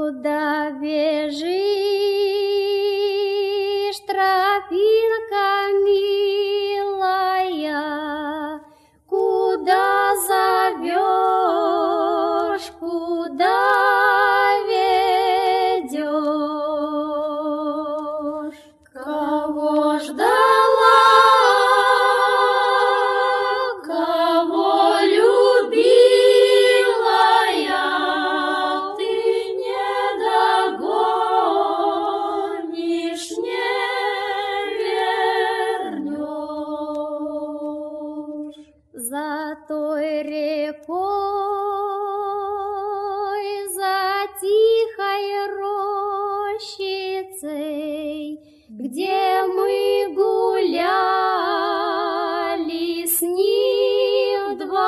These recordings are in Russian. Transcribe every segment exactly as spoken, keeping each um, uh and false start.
Куда бежишь, тропинка милая? Куда зовешь, куда ведешь? Кого ждала, кого любила я, ты не догонишь, не вернешь. За той рекой, за тихой рощицей, где мы гуляли с ним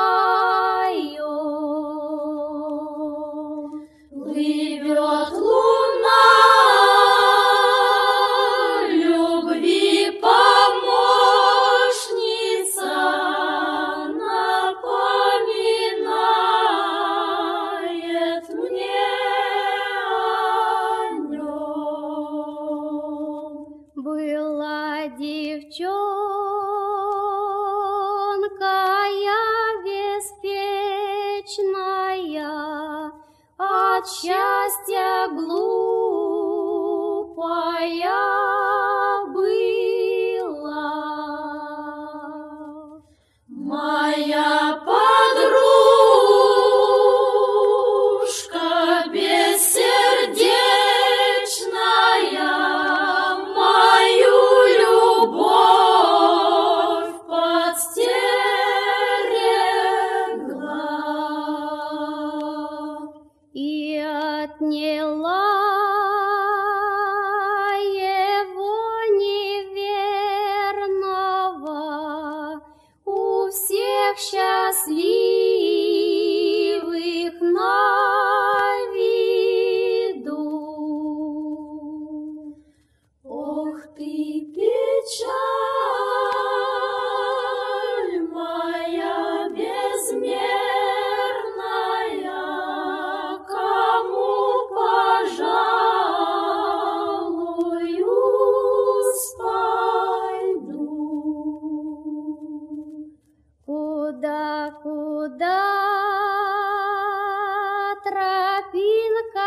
вдвоем, плывет луна, любви помощница, напоминает мне о нем. Была девчонка я беспечная, от счастья глупая была. Моя подружка бессердечная мою любовь подстерегла и отняла его неверного у всех счастливых на виду. Ох ты, печаль моя безмерная, кому пожалуюсь пойду? Куда, куда, тропинка